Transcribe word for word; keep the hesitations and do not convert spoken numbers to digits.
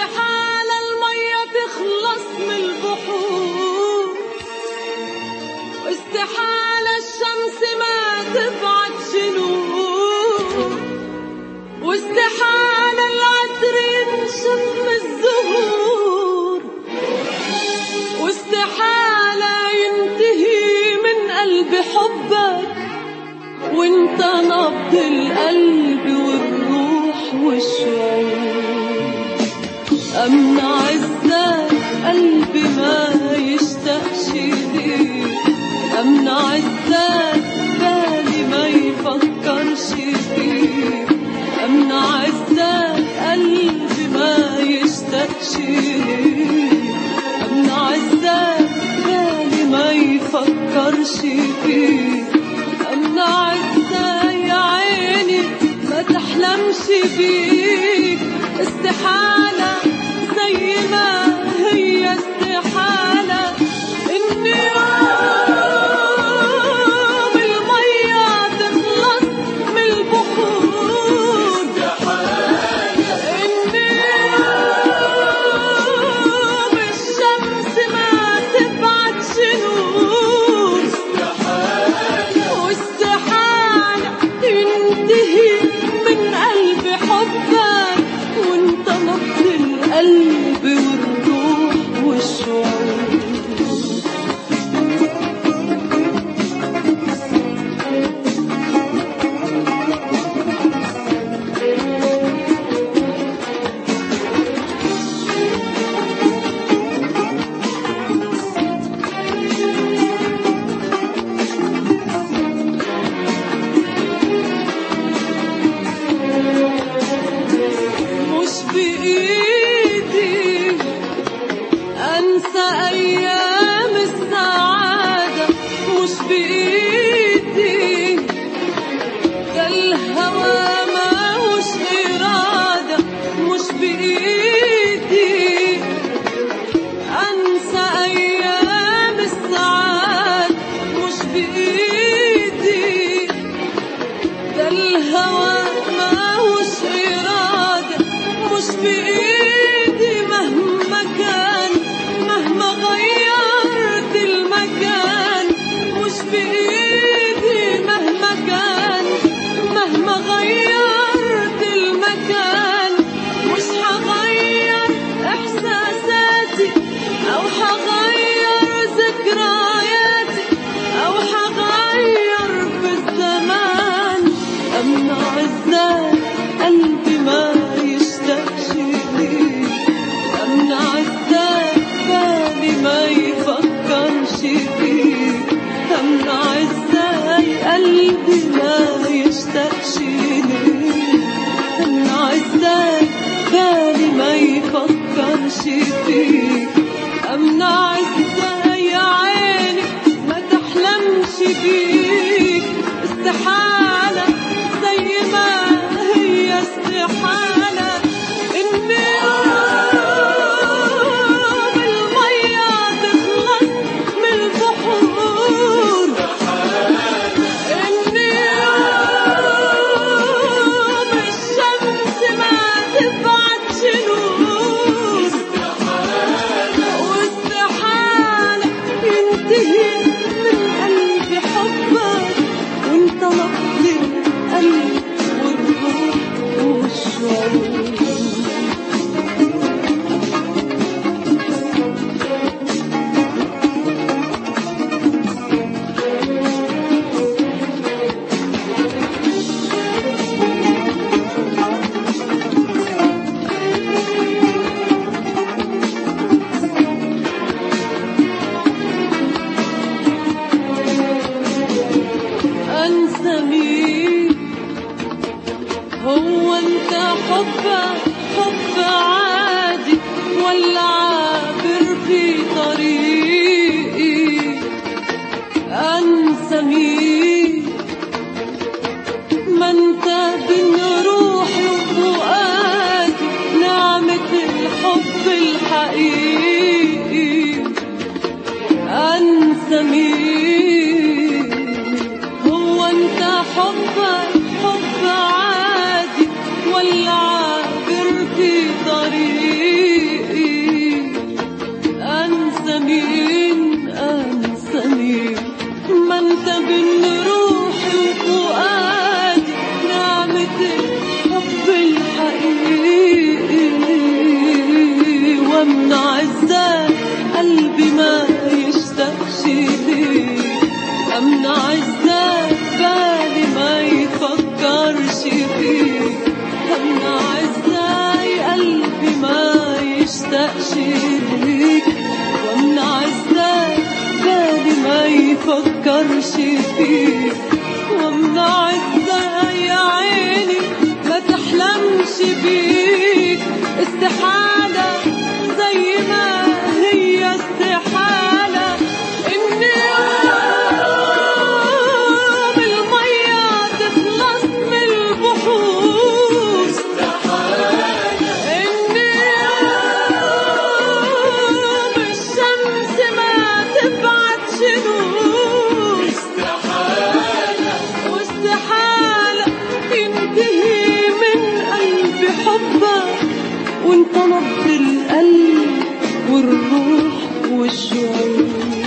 واستحالة المية تخلص من البحور، واستحالة الشمس ما تبعد شنور، واستحالة العطر ينشف من الزهور، واستحالة ينتهي من قلب حبك وانت نبض القلب والروح والشعور. أمنع الذات قلبي ما يشتاقش ليك، أمنع الذات بالي ما يفكرش فيك، أمنع الذات قلبي ما يشتاقش ليك، أمنع الذات بالي ما يفكرش فيك، أمنع الذات يا عيني ما تحلمش بيك. استحالة زي ما هي استحالة إن يوم المية تخلص من البحور، إن يوم الشمس ما تبعد شنور، واستحالة تنتهي من قلب حبك وانت نبض القلب والروح والشعور. مش بإيدي أنسى أيام السعادة، مش بإيدي ده الهوى ماهوش إرادة، مش بإيدي أنسى أيام السعادة، مش بإيدي ده الهوى ماهوش إرادة، مش بإيدي مهما كان مهما غيرت المكان، مش بإيدي مهما كان مهما غيرت المكان، مش هغير إحساساتي أو هغير ذكرياتي أو هغير في الزمان. أمنع الذات قلبي ما يشتاقش ليك، أمنع الذات بالي ما يفكرش فيك، أمنع الذات قلبي ما يشتاقش ليك، أمنع الذات بالي ما يفكرش فيك، أمنع الذات يا عيني ما تحلمش بيك. استحالة زي ما هي استحالة إن يوم المية تخلص من البحور، إن يوم الشمس ما تبعد شنور، واستحالة ينتهي من قلب حبك وانت نبض القلب والروح والشعور. أنسى مين؟ هو انت حبك حب عادي ولا عابر في طريقي؟ أنسى مين؟ ما انت بين روحي وفؤادي نعمة الحب الحقيقي. أنسى مين؟ هو انت حبك حب عادي ولا عابر ازاي قلبي ما يشتاقش ليك، امنع ازاي بالي ما يفكرش فيك، امنع ازاي قلبي ما يشتاقش ليك، وامنع ازاي بالي ما يفكرش فيك، وامنع ازاي يا عيني ما تحلمش بيك. استحالة زي ما هي استحالة ان يوم المية تخلص من البحور، ان يوم الشمس ما تبعتش نور، واستحالة ينتهي من قلبي حبك وانت نبض القلب والروح والشعور.